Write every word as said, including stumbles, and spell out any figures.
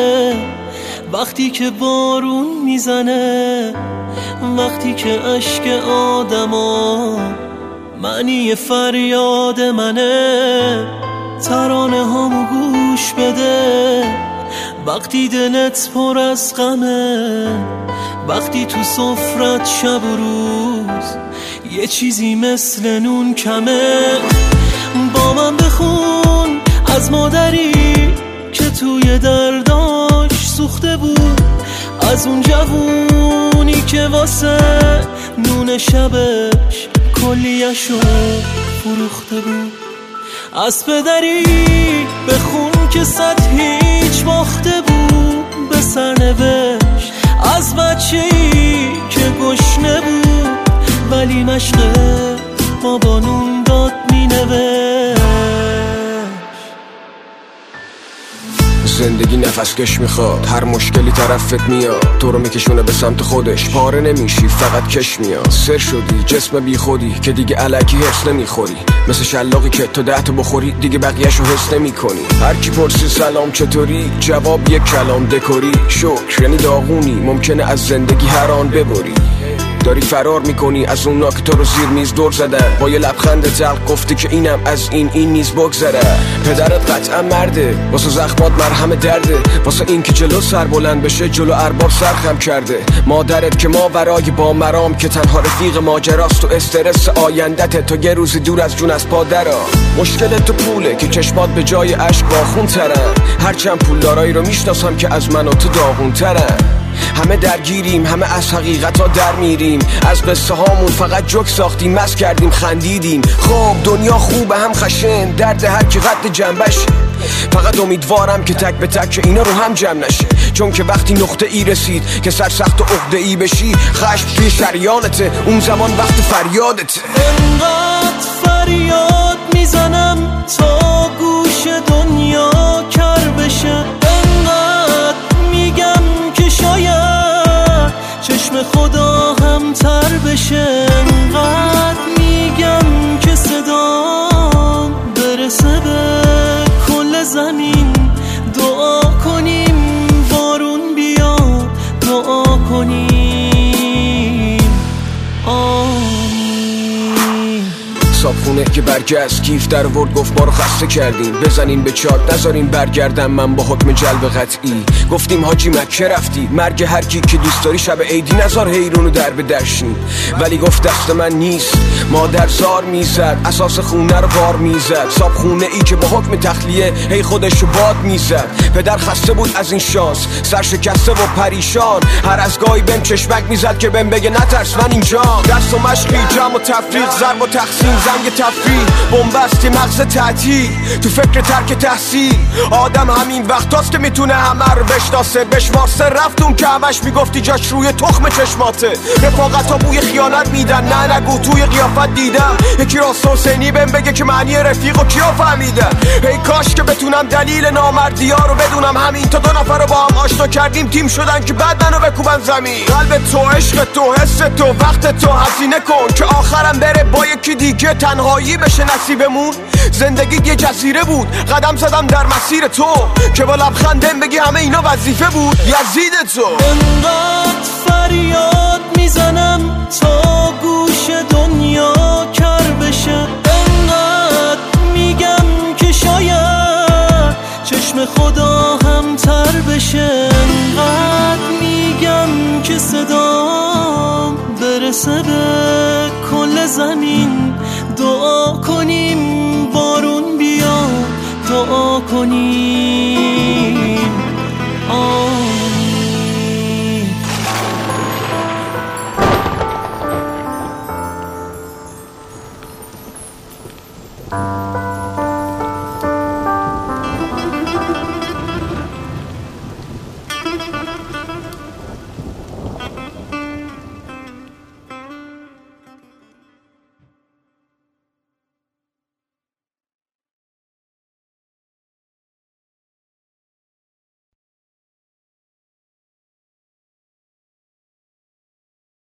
وقتی که بارون میزنه، وقتی که اشک آدما معنی فریاد منه. ترانه هامو گوش بده وقتی دلت پر از غمه، وقتی تو سفرت شب و روز یه چیزی مثل نون کمه. با من بخون از مادری که توی درداش سوخته بود، از اون جوونی که واسه نون شبش کلیه‌شو فروخته بود. از پدری بخون که صد هیچ باخته بود به سرنوشت، از بچه‌ای که گشنه بود ولی مشق بابا نون داد مینوشت. زندگی نفس کش میخواد، هر مشکلی طرفت میاد، تو رو میکشونه به سمت خودش، پاره نمیشی فقط کش میاد. سر شدی جسم بی خودی که دیگه الکی حس نمیخوری، مثل شلاقی که تو ده تا بخوری دیگه بقیه‌شو حس نمیکنی. هر کی پرسی سلام چطوری، جواب یک کلام دکوری. شکر یعنی داغونی، ممکنه از زندگی هر آن ببری. داری فرار میکنی از اونا که تو رو زیر میز دور زدن، با یه لبخند تلخ گفتی که اینم از این این نیز بگذره. پدرت قطعا مرده، واسه زخمات مرهم درده، واسه این که جلو سر بلند بشه جلو ارباب سرخم کرده. مادرت که ماورای با مرام که تنها رفیق ماجراست، و استرس آیندت تو یه روزی دور از جون از پادرا. مشکل تو پوله که چشمات به جای اشک باخون ترن، هرچند پولدارایی رو میشناسم که از من و تو داغون ترن. همه درگیریم، همه از حقیقت ها در میریم، از قصه هامون فقط جوک ساختیم، مست کردیم خندیدیم. خب دنیا خوبه هم خشن، درد هر کی قد جنبش. فقط امیدوارم که تک به تک اینا رو هم جمع نشه، چون که وقتی نقطه ای رسید که سرسخت و عقده ای بشی، خشم توی شریانته، اون زمان وقت فریادته. انقدر فریاد میزنم تا گوش دنیا کر بشه، انقدر میگم که شاید چشم خدا هم تر بشه، انقدر میگم که صدام برسه به کل زمین. دعا کنیم بارون بیاد، دعا کنیم آمین. صابخونه که برگشت کیف در ورد گفت ما رو خسته کردین، بزنین به چاک نذارین برگردم من با حکم جلب قطعی. گفتیم حاجی مکه رفتی، مرگ هر کی که دوست داری شب عیدی نذار حیرونو در به درشین. ولی گفت دست من نیست، مادر زار میزد، اساس خونه رو بار میزد. صابخونه ای که با حکم تخلیه هی خودشو باد میزد. پدر خسته بود از این شانس، سر شکسته و پریشان، هر از گاهی بهم چشمک میزد که بهم بگه نترس من اینجام. دست و مشقی، جمع و تفریق، ضرب و تقسیم، زنگ تفریح، بنبستی مغز تعطیل، تو فکر ترک تحصیل. آدم همین وقتاست که میتونه همه رو بشناسه، بشمارسه رفتون که همش میگفتی جاش روی تخم چشماته. رفاقت ها بوی خیانت میدن، نه نگو توی قیافت دیدم یکی راست حسینی بهم بگه که معنی رفیق و کیا فهمیدن. ای کاش که بتونم دلیل نامردی ها رو بدونم، همین تا دو نفر رو با هم آشنا کردیم تیم شدن که بعد منو بکوبن زمین. قلب تو، عشق تو، حس تو، وقت تو هزینه کن که آخرم بره با یکی دیگه تنهایی بشه نصیبمون. زندگی یه جزیره بود، قدم زدم در مسیر تو که با لبخندم بگی همه اینا وظیفه بود. یزید تو انقدر فریاد میزنم تا گوش دنیا کر بشه، انقدر میگم که شاید چشم خدا هم تر بشه، انقدر میگم که صدام برسه به کل زمین. دعا کنیم بارون بیاد، دعا کنیم